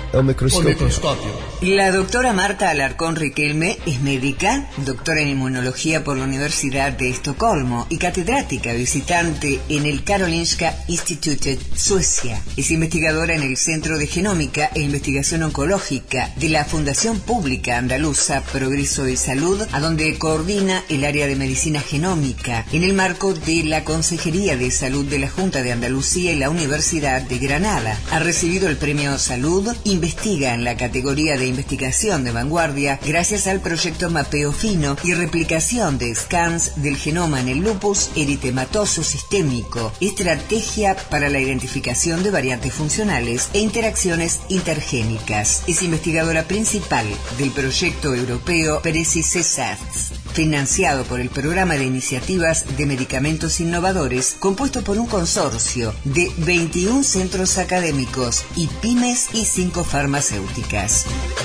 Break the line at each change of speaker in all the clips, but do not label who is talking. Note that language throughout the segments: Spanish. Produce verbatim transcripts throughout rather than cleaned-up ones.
é o microscopio.
O microscopio.
La doctora Marta Alarcón Riquelme es médica, doctora en inmunología por la Universidad de Estocolmo y catedrática visitante en el Karolinska Institutet, Suecia. Es investigadora en el Centro de Genómica e Investigación Oncológica de la Fundación Pública Andaluza Progreso y Salud, a donde coordina el área de medicina genómica en el marco de la Consejería de Salud de la Junta de Andalucía y la Universidad de Granada. Ha recibido el Premio Salud, investiga en la categoría de investigación de vanguardia gracias al proyecto Mapeo Fino y replicación de scans del genoma en el lupus eritematoso sistémico, estrategia para la identificación de variantes funcionales e interacciones intergénicas. Es investigadora principal del proyecto europeo PRECISESATS, financiado por el Programa de Iniciativas de Medicamentos Innovadores, compuesto por un consorcio de veintiún centros académicos y pymes y cinco farmacéuticas.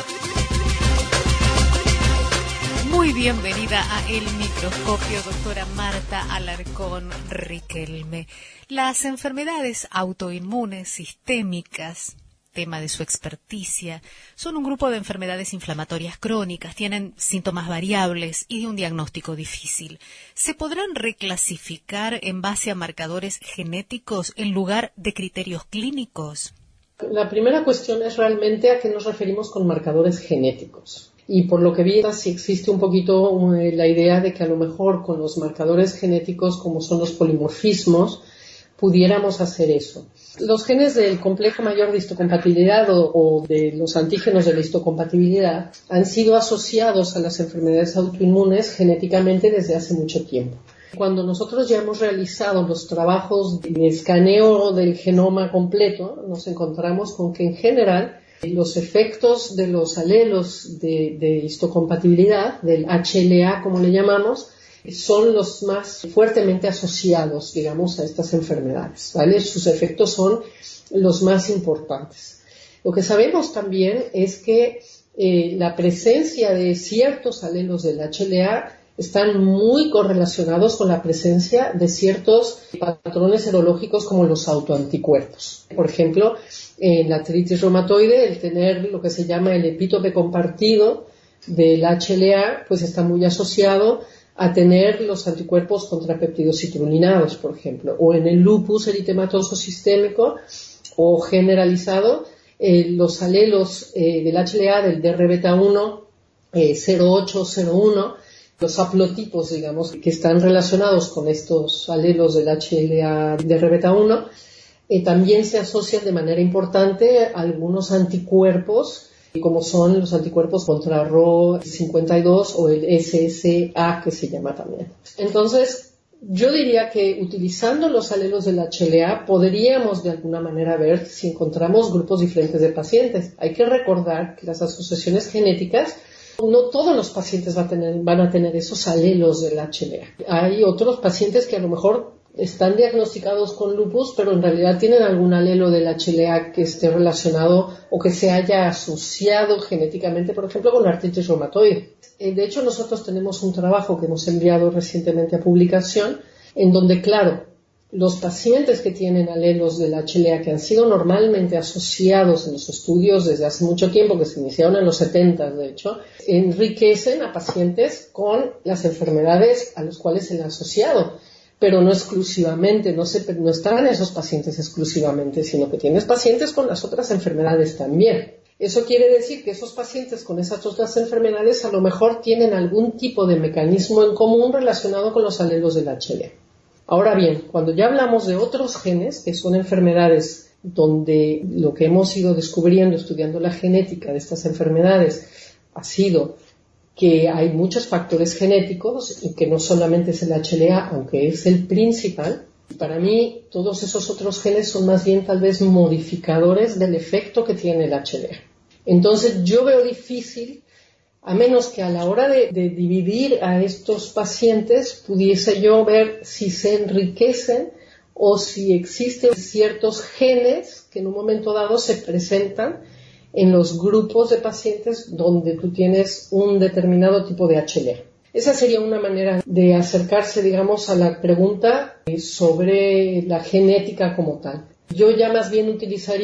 Muy bienvenida a El Microscopio, doctora Marta Alarcón Riquelme. Las enfermedades autoinmunes sistémicas, tema de su experticia, son un grupo de enfermedades inflamatorias crónicas, tienen síntomas variables y de un diagnóstico difícil. ¿Se podrán reclasificar en base a marcadores genéticos en lugar de criterios clínicos?
La primera cuestión es realmente a qué nos referimos con marcadores genéticos. Y por lo que vi, sí existe un poquito eh, la idea de que a lo mejor con los marcadores genéticos, como son los polimorfismos, pudiéramos hacer eso. Los genes del complejo mayor de histocompatibilidad o, o de los antígenos de la histocompatibilidad han sido asociados a las enfermedades autoinmunes genéticamente desde hace mucho tiempo. Cuando nosotros ya hemos realizado los trabajos de escaneo del genoma completo, nos encontramos con que en general los efectos de los alelos de, de histocompatibilidad, del H L A como le llamamos, son los más fuertemente asociados, digamos, a estas enfermedades, ¿vale? Sus efectos son los más importantes. Lo que sabemos también es que eh, la presencia de ciertos alelos del H L A están muy correlacionados con la presencia de ciertos patrones serológicos como los autoanticuerpos. Por ejemplo, en la artritis reumatoide, el tener lo que se llama el epítope compartido del H L A, pues está muy asociado a tener los anticuerpos contra péptidos citrulinados, por ejemplo, o en el lupus eritematoso sistémico o generalizado, eh, los alelos eh, del H L A del D R beta uno, eh, cero ocho, cero uno, los haplotipos, digamos, que están relacionados con estos alelos del H L A D R beta uno, eh, también se asocian de manera importante a algunos anticuerpos, como son los anticuerpos contra R O cincuenta y dos o el S S A, que se llama también. Entonces, yo diría que utilizando los alelos del H L A podríamos de alguna manera ver si encontramos grupos diferentes de pacientes. Hay que recordar que las asociaciones genéticas, no todos los pacientes van a tener, van a tener esos alelos del H L A. Hay otros pacientes que a lo mejor están diagnosticados con lupus, pero en realidad tienen algún alelo del H L A que esté relacionado o que se haya asociado genéticamente, por ejemplo, con la artritis reumatoide. De hecho, nosotros tenemos un trabajo que hemos enviado recientemente a publicación, en donde, claro, los pacientes que tienen alelos del H L A que han sido normalmente asociados en los estudios desde hace mucho tiempo, que se iniciaron en los setenta, de hecho, enriquecen a pacientes con las enfermedades a las cuales se le ha asociado. Pero no exclusivamente, no, se, no están esos pacientes exclusivamente, sino que tienes pacientes con las otras enfermedades también. Eso quiere decir que esos pacientes con esas otras enfermedades a lo mejor tienen algún tipo de mecanismo en común relacionado con los alelos del H L A. Ahora bien, cuando ya hablamos de otros genes, que son enfermedades donde lo que hemos ido descubriendo estudiando la genética de estas enfermedades ha sido que hay muchos factores genéticos y que no solamente es el H L A, aunque es el principal. Para mí, todos esos otros genes son más bien tal vez modificadores del efecto que tiene el H L A. Entonces, yo veo difícil, a menos que a la hora de, de dividir a estos pacientes pudiese yo ver si se enriquecen o si existen ciertos genes que en un momento dado se presentan en los grupos de pacientes donde tú tienes un determinado tipo de H L A. Esa sería una manera de acercarse, digamos, a la pregunta sobre la genética como tal. Yo ya más bien utilizaría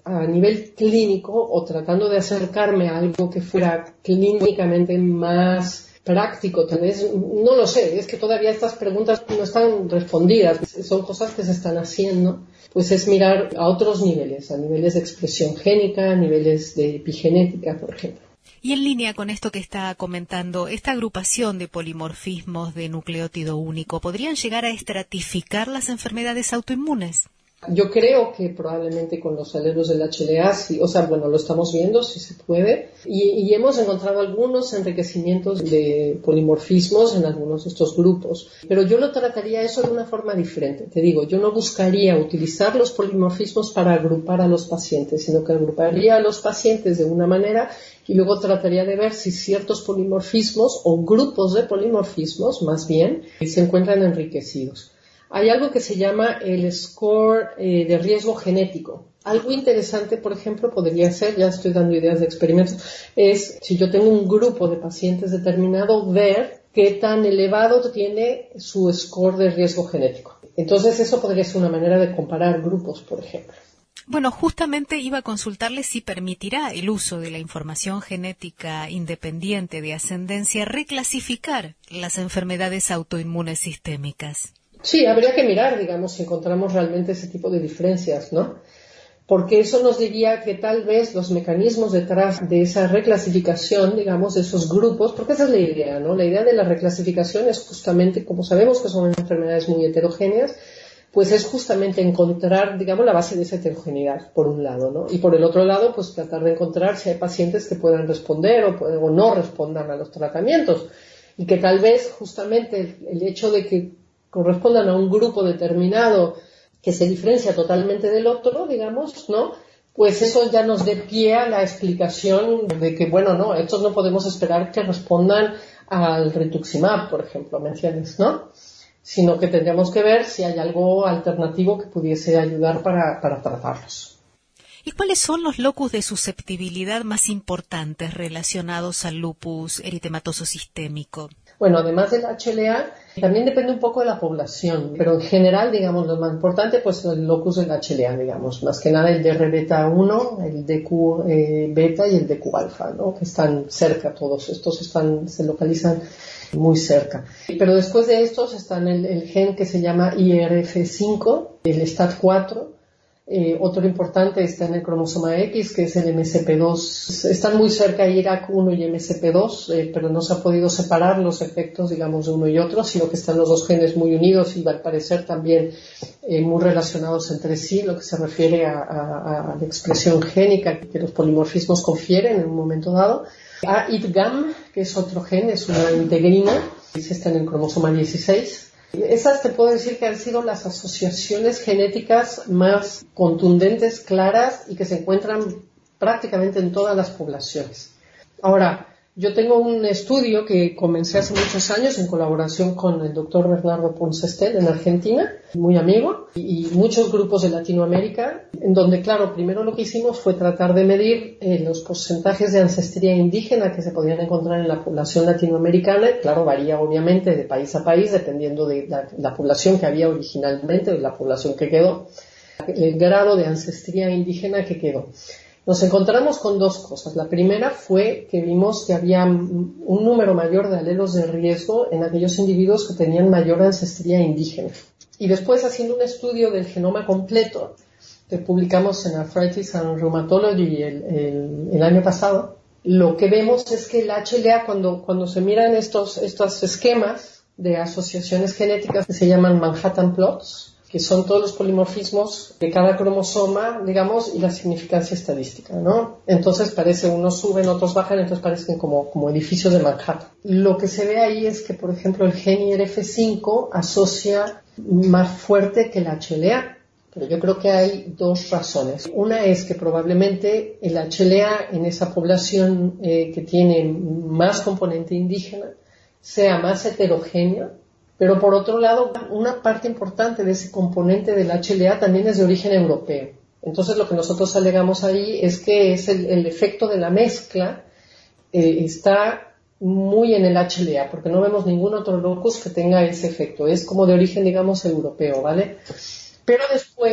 a nivel clínico o tratando de acercarme a algo que fuera clínicamente más práctico, tal vez, no lo sé, es que todavía estas preguntas no están respondidas, son cosas que se están haciendo, pues es mirar a otros niveles, a niveles de expresión génica, a niveles de epigenética, por ejemplo.
Y en línea con esto que está comentando, esta agrupación de polimorfismos de nucleótido único, ¿podrían llegar a estratificar las enfermedades autoinmunes?
Yo creo que probablemente con los alelos del H L A, sí, o sea, bueno, lo estamos viendo, si se puede, y, y hemos encontrado algunos enriquecimientos de polimorfismos en algunos de estos grupos, pero yo lo trataría eso de una forma diferente. Te digo, yo no buscaría utilizar los polimorfismos para agrupar a los pacientes, sino que agruparía a los pacientes de una manera y luego trataría de ver si ciertos polimorfismos o grupos de polimorfismos, más bien, se encuentran enriquecidos. Hay algo que se llama el score eh, de riesgo genético. Algo interesante, por ejemplo, podría ser, ya estoy dando ideas de experimentos, es si yo tengo un grupo de pacientes determinado, ver qué tan elevado tiene su score de riesgo genético. Entonces, eso podría ser una manera de comparar grupos, por ejemplo.
Bueno, justamente iba a consultarle si permitirá el uso de la información genética independiente de ascendencia reclasificar las enfermedades autoinmunes sistémicas.
Sí, habría que mirar, digamos, si encontramos realmente ese tipo de diferencias, ¿no? Porque eso nos diría que tal vez los mecanismos detrás de esa reclasificación, digamos, de esos grupos, porque esa es la idea, ¿no? La idea de la reclasificación es justamente, como sabemos que son enfermedades muy heterogéneas, pues es justamente encontrar, digamos, la base de esa heterogeneidad, por un lado, ¿no? Y por el otro lado, pues tratar de encontrar si hay pacientes que puedan responder o, pueden, o no respondan a los tratamientos. Y que tal vez justamente el, el hecho de que correspondan a un grupo determinado que se diferencia totalmente del otro, digamos, ¿no? Pues eso ya nos dé pie a la explicación de que, bueno, no, estos no podemos esperar que respondan al rituximab, por ejemplo, menciones, ¿no? Sino que tendríamos que ver si hay algo alternativo que pudiese ayudar para, para tratarlos.
¿Y cuáles son los locus de susceptibilidad más importantes relacionados al lupus eritematoso sistémico?
Bueno, además del H L A, también depende un poco de la población, pero en general, digamos, lo más importante, pues el locus del H L A, digamos, más que nada el D R beta uno, el D Q beta y el D Q alfa, ¿no? Que están cerca, todos estos están, se localizan muy cerca. Pero después de estos están el, el gen que se llama I R F cinco, el S T A T cuatro, Eh, otro importante está en el cromosoma X, que es el M C P dos. Están muy cerca I R A C uno y M C P dos, eh, pero no se ha podido separar los efectos, digamos, de uno y otro, sino que están los dos genes muy unidos y al parecer también eh, muy relacionados entre sí, lo que se refiere a, a, a la expresión génica que los polimorfismos confieren en un momento dado. A I T G A M, que es otro gen, es una integrina, que está en el cromosoma dieciséis. Esas te puedo decir que han sido las asociaciones genéticas más contundentes, claras y que se encuentran prácticamente en todas las poblaciones. Ahora, yo tengo un estudio que comencé hace muchos años en colaboración con el doctor Bernardo Ponce Estel en Argentina, muy amigo, y muchos grupos de Latinoamérica, en donde, claro, primero lo que hicimos fue tratar de medir eh, los porcentajes de ancestría indígena que se podían encontrar en la población latinoamericana. Claro, varía obviamente de país a país, dependiendo de la, la población que había originalmente, de la población que quedó, el grado de ancestría indígena que quedó. Nos encontramos con dos cosas. La primera fue que vimos que había un número mayor de alelos de riesgo en aquellos individuos que tenían mayor ancestría indígena. Y después, haciendo un estudio del genoma completo, que publicamos en Arthritis and Rheumatology el, el, el año pasado, lo que vemos es que el H L A, cuando, cuando se miran estos, estos esquemas de asociaciones genéticas que se llaman Manhattan plots, que son todos los polimorfismos de cada cromosoma, digamos, y la significancia estadística, ¿no? Entonces parece, unos suben, otros bajan, entonces parecen como, como edificios de Manhattan. Lo que se ve ahí es que, por ejemplo, el gen I R F cinco asocia más fuerte que el H L A, pero yo creo que hay dos razones. Una es que probablemente el H L A en esa población eh, que tiene más componente indígena sea más heterogéneo. Pero por otro lado, una parte importante de ese componente del H L A también es de origen europeo. Entonces lo que nosotros alegamos ahí es que es el, el efecto de la mezcla eh, está muy en el H L A, porque no vemos ningún otro locus que tenga ese efecto. Es como de origen, digamos, europeo, ¿vale? Pero después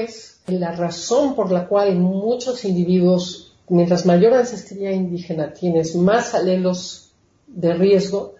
La razón por la cual muchos individuos, mientras mayor ancestría indígena tienes, más alelos de riesgo.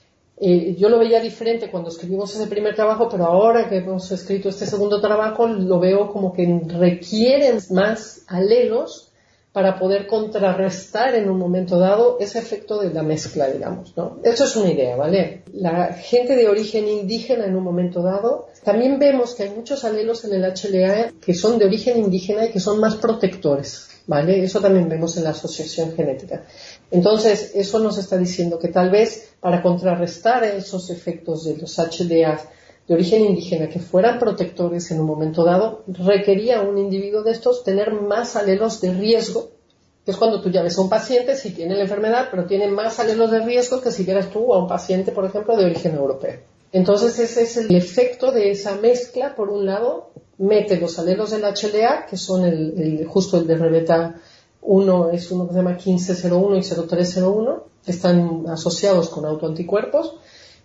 Eh, yo lo veía diferente cuando escribimos ese primer trabajo, pero ahora que hemos escrito este segundo trabajo lo veo como que requieren más alelos para poder contrarrestar en un momento dado ese efecto de la mezcla, digamos, ¿no? Eso es una idea, ¿vale? La gente de origen indígena en un momento dado, también vemos que hay muchos alelos en el H L A que son de origen indígena y que son más protectores, ¿vale? Eso también vemos en la asociación genética. Entonces, eso nos está diciendo que tal vez para contrarrestar esos efectos de los H L A de origen indígena que fueran protectores en un momento dado, requería un individuo de estos tener más alelos de riesgo, que es cuando tú ya ves a un paciente si tiene la enfermedad, pero tiene más alelos de riesgo que si vieras tú a un paciente, por ejemplo, de origen europeo. Entonces, ese es el efecto de esa mezcla. Por un lado, mete los alelos del H L A, que son el, el, justo el de Rebeta uno, es uno que se llama quince cero uno y cero tres cero uno, que están asociados con autoanticuerpos,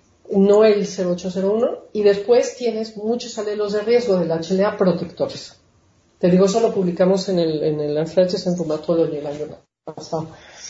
no el cero ocho cero uno, y después tienes muchos alelos de riesgo del H L A protectores. Te digo, eso lo publicamos en el, en el Advances in Rheumatology el año pasado,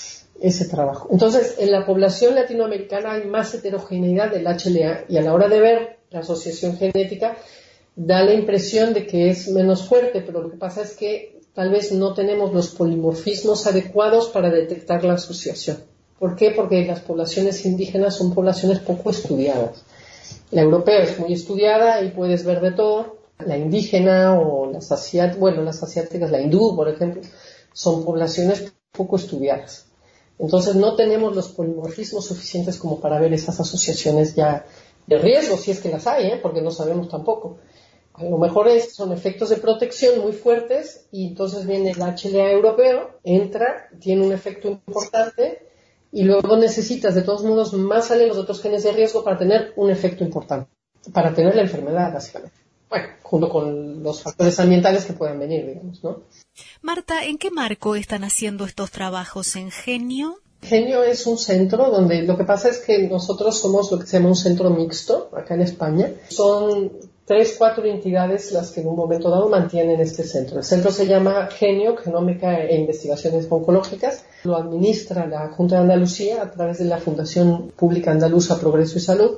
ese trabajo. Entonces, en la población latinoamericana hay más heterogeneidad del H L A, y a la hora de ver la asociación genética da la impresión de que es menos fuerte, pero lo que pasa es que tal vez no tenemos los polimorfismos adecuados para detectar la asociación. ¿Por qué? Porque las poblaciones indígenas son poblaciones poco estudiadas. La europea es muy estudiada y puedes ver de todo. La indígena o las asiáticas, bueno, las asiáticas, la hindú, por ejemplo, son poblaciones poco estudiadas. Entonces no tenemos los polimorfismos suficientes como para ver esas asociaciones ya de riesgo, si es que las hay, ¿eh? Porque no sabemos tampoco. A lo mejor es, son efectos de protección muy fuertes y entonces viene el H L A europeo, entra, tiene un efecto importante y luego necesitas de todos modos más alelos de otros genes de riesgo para tener un efecto importante, para tener la enfermedad básicamente. Bueno, junto con los factores ambientales que puedan venir, digamos, ¿no?
Marta, ¿en qué marco están haciendo estos trabajos? ¿En Genio?
Genio es un centro donde lo que pasa es que nosotros somos lo que se llama un centro mixto, acá en España. Son tres, cuatro entidades las que en un momento dado mantienen este centro. El centro se llama Genio, Genómica e Investigaciones Oncológicas. Lo administra la Junta de Andalucía a través de la Fundación Pública Andaluza Progreso y Salud.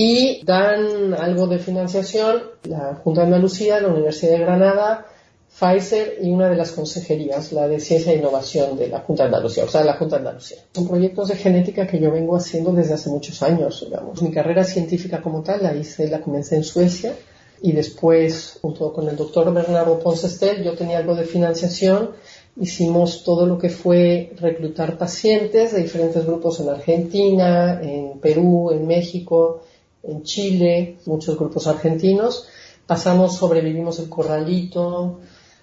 Y dan algo de financiación la Junta de Andalucía, la Universidad de Granada, Pfizer y una de las consejerías, la de Ciencia e Innovación de la Junta de Andalucía, o sea, la Junta de Andalucía. Son proyectos de genética que yo vengo haciendo desde hace muchos años, digamos. Mi carrera científica como tal la hice, la comencé en Suecia y después, junto con el doctor Bernardo Ponsestel, yo tenía algo de financiación. Hicimos todo lo que fue reclutar pacientes de diferentes grupos en Argentina, en Perú, en México, en Chile, muchos grupos argentinos. Pasamos, sobrevivimos el corralito.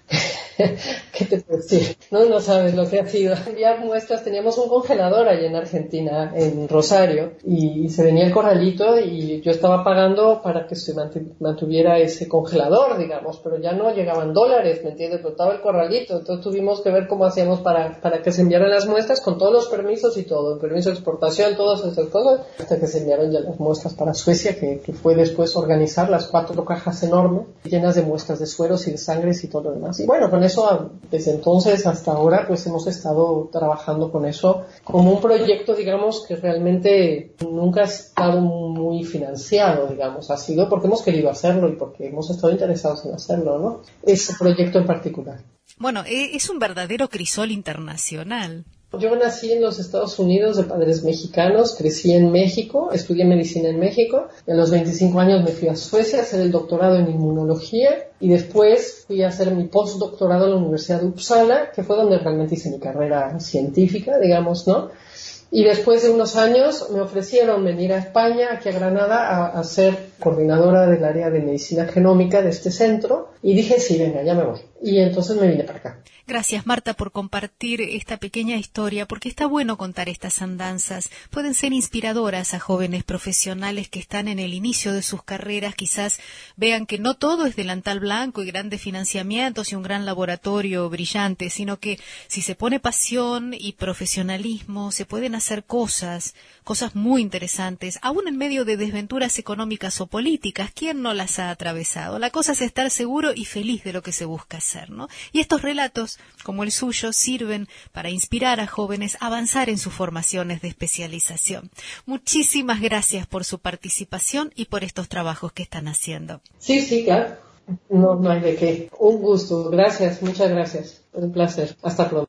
¿Qué te puedo decir? No, no sabes lo que ha sido. Enviar muestras, teníamos un congelador allá en Argentina, en Rosario, y se venía el corralito y yo estaba pagando para que se mantuviera ese congelador, digamos, pero ya no llegaban dólares, ¿me entiendes? Pero estaba el corralito, entonces tuvimos que ver cómo hacíamos para, para que se enviaran las muestras con todos los permisos y todo, el permiso de exportación, todas esas cosas, hasta que se enviaron ya las muestras para Suecia, que, que fue después organizar las cuatro cajas enormes, llenas de muestras de sueros y de sangres y todo lo demás. Y bueno, con eso, desde entonces hasta ahora, pues hemos estado trabajando con eso como un proyecto, digamos, que realmente nunca ha estado muy financiado, digamos, ha sido porque hemos querido hacerlo y porque hemos estado interesados en hacerlo, ¿no? Ese proyecto en particular.
Bueno, es un verdadero crisol internacional.
Yo nací en los Estados Unidos de padres mexicanos, crecí en México, estudié medicina en México, y a los veinticinco años me fui a Suecia a hacer el doctorado en inmunología y después fui a hacer mi postdoctorado en la Universidad de Uppsala, que fue donde realmente hice mi carrera científica, digamos, ¿no? Y después de unos años me ofrecieron venir a España, aquí a Granada, a, a ser coordinadora del área de medicina genómica de este centro y dije, sí, venga, ya me voy. Y entonces me vine para acá.
Gracias, Marta, por compartir esta pequeña historia, porque está bueno contar estas andanzas. Pueden ser inspiradoras a jóvenes profesionales que están en el inicio de sus carreras, quizás vean que no todo es delantal blanco y grandes financiamientos y un gran laboratorio brillante, sino que si se pone pasión y profesionalismo, se pueden hacer cosas, cosas muy interesantes, aún en medio de desventuras económicas o o políticas. ¿Quién no las ha atravesado? La cosa es estar seguro y feliz de lo que se busca hacer, ¿no? Y estos relatos, como el suyo, sirven para inspirar a jóvenes a avanzar en sus formaciones de especialización. Muchísimas gracias por su participación y por estos trabajos que están haciendo.
Sí, sí, claro. No, no hay de qué. Un gusto. Gracias, muchas gracias. Un placer. Hasta pronto.